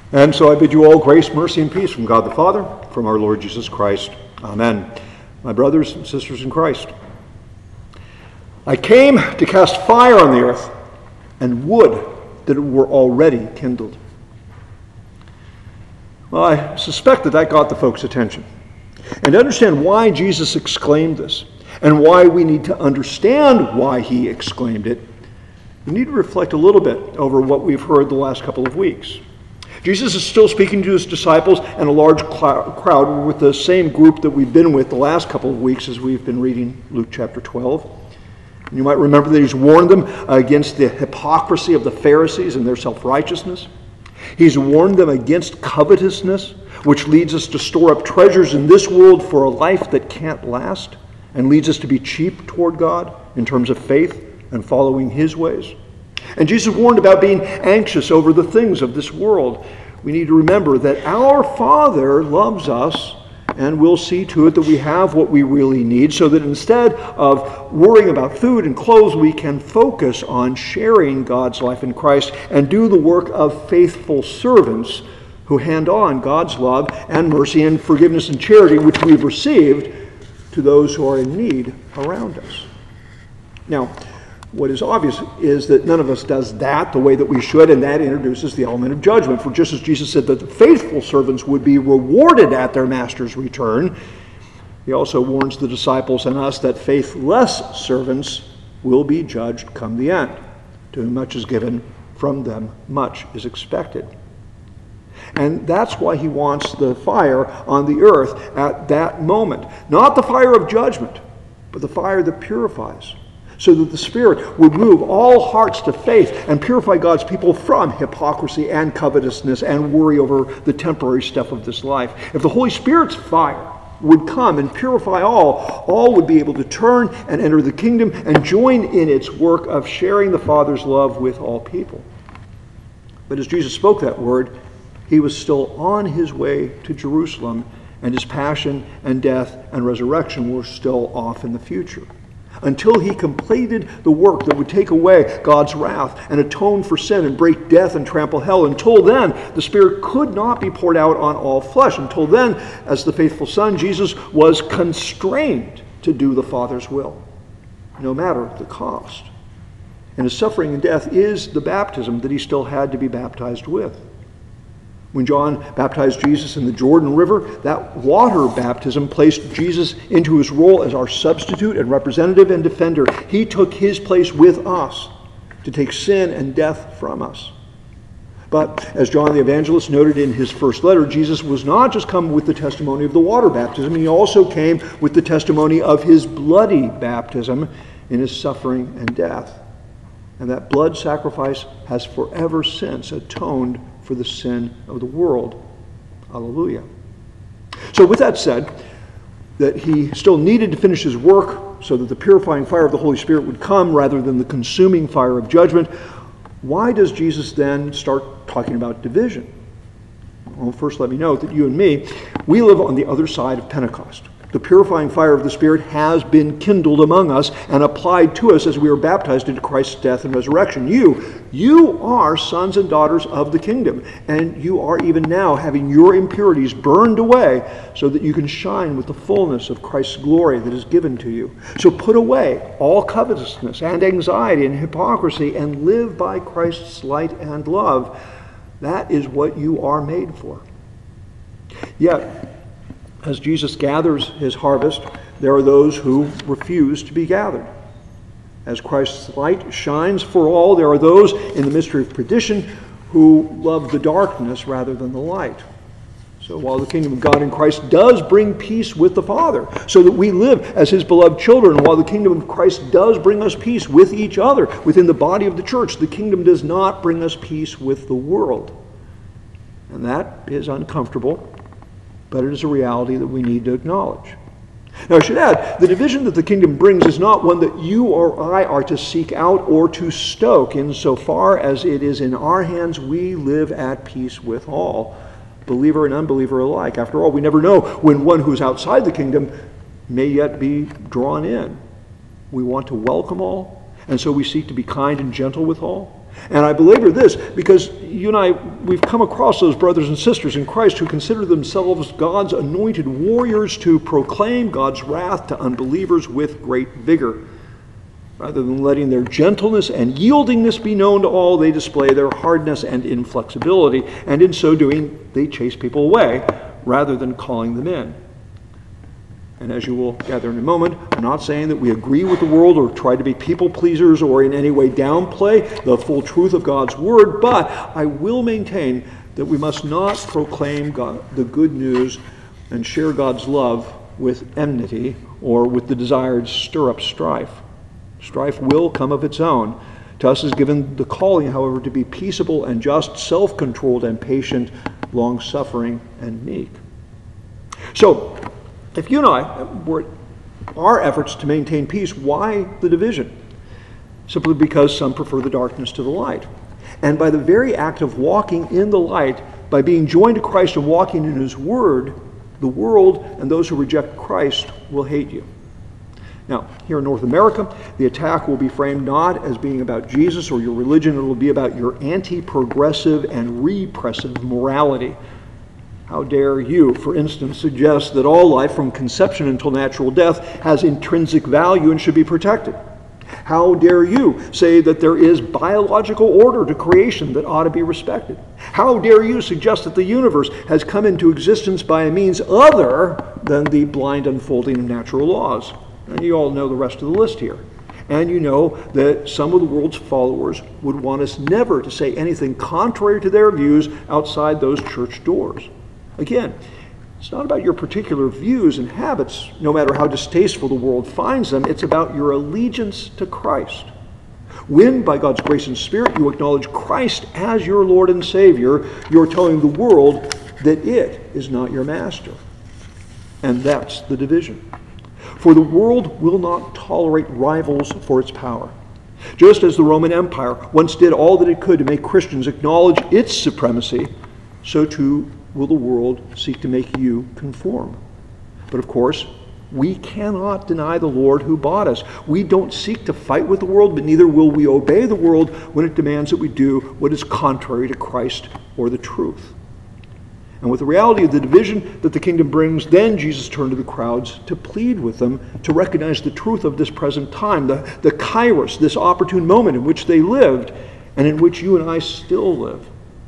And so I bid you all grace, mercy, and peace from God the Father, from our Lord Jesus Christ. Amen. My brothers and sisters in Christ, I came to cast fire on the earth, and would that it were already kindled. Well, I suspect that got the folks' attention. And to understand why Jesus exclaimed this, and why we need to understand why he exclaimed it, we need to reflect a little bit over what we've heard the last couple of weeks. Jesus is still speaking to his disciples, and a large crowd with the same group that we've been with the last couple of weeks as we've been reading Luke chapter 12. And you might remember that he's warned them against the hypocrisy of the Pharisees and their self-righteousness. He's warned them against covetousness, which leads us to store up treasures in this world for a life that can't last, and leads us to be cheap toward God in terms of faith and following his ways. And Jesus warned about being anxious over the things of this world. We need to remember that our Father loves us and will see to it that we have what we really need, so that instead of worrying about food and clothes, we can focus on sharing God's life in Christ and do the work of faithful servants who hand on God's love and mercy and forgiveness and charity which we've received to those who are in need around us. Now, what is obvious is that none of us does that the way that we should, and that introduces the element of judgment. For just as Jesus said that the faithful servants would be rewarded at their master's return, he also warns the disciples and us that faithless servants will be judged come the end. To whom much is given, from them much is expected. And that's why he wants the fire on the earth at that moment. Not the fire of judgment, but the fire that purifies, so that the Spirit would move all hearts to faith and purify God's people from hypocrisy and covetousness and worry over the temporary stuff of this life. If the Holy Spirit's fire would come and purify all would be able to turn and enter the kingdom and join in its work of sharing the Father's love with all people. But as Jesus spoke that word, he was still on his way to Jerusalem, and his passion and death and resurrection were still off in the future, until he completed the work that would take away God's wrath and atone for sin and break death and trample hell. Until then, the Spirit could not be poured out on all flesh. Until then, as the faithful Son, Jesus was constrained to do the Father's will, no matter the cost. And his suffering and death is the baptism that he still had to be baptized with. When John baptized Jesus in the Jordan River, that water baptism placed Jesus into his role as our substitute and representative and defender. He took his place with us to take sin and death from us. But as John the Evangelist noted in his first letter, Jesus was not just come with the testimony of the water baptism. He also came with the testimony of his bloody baptism in his suffering and death. And that blood sacrifice has forever since atoned for the sin of the world. Hallelujah. So with that said, that he still needed to finish his work so that the purifying fire of the Holy Spirit would come rather than the consuming fire of judgment, why does Jesus then start talking about division? Well, first let me note that you and me, we live on the other side of Pentecost. The purifying fire of the Spirit has been kindled among us and applied to us as we are baptized into Christ's death and resurrection. You are sons and daughters of the kingdom, and you are even now having your impurities burned away so that you can shine with the fullness of Christ's glory that is given to you. So put away all covetousness and anxiety and hypocrisy and live by Christ's light and love. That is what you are made for. Yet, as Jesus gathers his harvest, there are those who refuse to be gathered. As Christ's light shines for all, there are those in the mystery of perdition who love the darkness rather than the light. So while the kingdom of God in Christ does bring peace with the Father, so that we live as his beloved children, while the kingdom of Christ does bring us peace with each other within the body of the church, the kingdom does not bring us peace with the world. And that is uncomfortable, but it is a reality that we need to acknowledge. Now I should add, the division that the kingdom brings is not one that you or I are to seek out or to stoke. Insofar as it is in our hands, we live at peace with all, believer and unbeliever alike. After all, we never know when one who is outside the kingdom may yet be drawn in. We want to welcome all, and so we seek to be kind and gentle with all. And I belabor this because you and I, we've come across those brothers and sisters in Christ who consider themselves God's anointed warriors to proclaim God's wrath to unbelievers with great vigor. Rather than letting their gentleness and yieldingness be known to all, they display their hardness and inflexibility. And in so doing, they chase people away rather than calling them in. And as you will gather in a moment, I'm not saying that we agree with the world or try to be people pleasers or in any way downplay the full truth of God's word, but I will maintain that we must not proclaim the good news and share God's love with enmity or with the desire to stir up strife. Strife will come of its own. To us is given the calling, however, to be peaceable and just, self-controlled and patient, long-suffering and meek. So, if you and I were our efforts to maintain peace, why the division? Simply because some prefer the darkness to the light. And by the very act of walking in the light, by being joined to Christ and walking in His Word, the world and those who reject Christ will hate you. Now, here in North America, the attack will be framed not as being about Jesus or your religion, it will be about your anti-progressive and repressive morality. How dare you, for instance, suggest that all life from conception until natural death has intrinsic value and should be protected? How dare you say that there is biological order to creation that ought to be respected? How dare you suggest that the universe has come into existence by a means other than the blind unfolding of natural laws? And you all know the rest of the list here. And you know that some of the world's followers would want us never to say anything contrary to their views outside those church doors. Again, it's not about your particular views and habits, no matter how distasteful the world finds them. It's about your allegiance to Christ. When, by God's grace and Spirit, you acknowledge Christ as your Lord and Savior, you're telling the world that it is not your master. And that's the division. For the world will not tolerate rivals for its power. Just as the Roman Empire once did all that it could to make Christians acknowledge its supremacy, so too will the world seek to make you conform. But of course, we cannot deny the Lord who bought us. We don't seek to fight with the world, but neither will we obey the world when it demands that we do what is contrary to Christ or the truth. And with the reality of the division that the kingdom brings, then Jesus turned to the crowds to plead with them to recognize the truth of this present time, the kairos, this opportune moment in which they lived and in which you and I still live.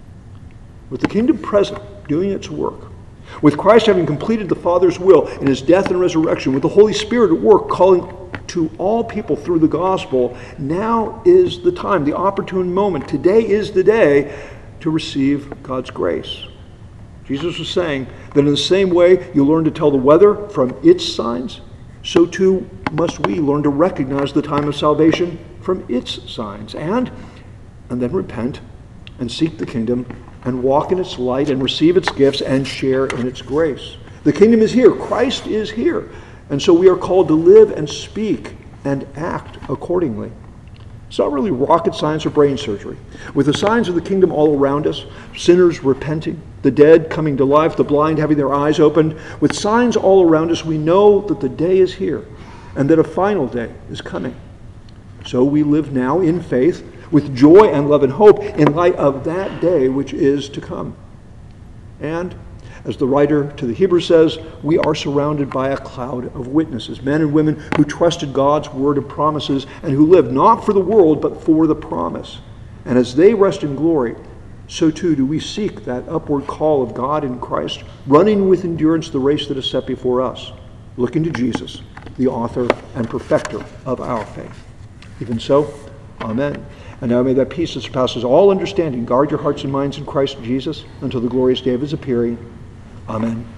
With the kingdom present, doing its work, with Christ having completed the Father's will in His death and resurrection, with the Holy Spirit at work calling to all people through the gospel, now is the time, the opportune moment. Today is the day to receive God's grace. Jesus was saying that in the same way you learn to tell the weather from its signs, so too must we learn to recognize the time of salvation from its signs, and then repent and seek the kingdom and walk in its light and receive its gifts and share in its grace. The kingdom is here. Christ is here. And so we are called to live and speak and act accordingly. It's not really rocket science or brain surgery. With the signs of the kingdom all around us, sinners repenting, the dead coming to life, the blind having their eyes opened, with signs all around us, we know that the day is here and that a final day is coming. So we live now in faith, with joy and love and hope in light of that day which is to come. And as the writer to the Hebrews says, we are surrounded by a cloud of witnesses, men and women who trusted God's word and promises and who lived not for the world but for the promise. And as they rest in glory, so too do we seek that upward call of God in Christ, running with endurance the race that is set before us, looking to Jesus, the author and perfecter of our faith. Even so, amen. And now may that peace that surpasses all understanding guard your hearts and minds in Christ Jesus until the glorious day of His appearing. Amen.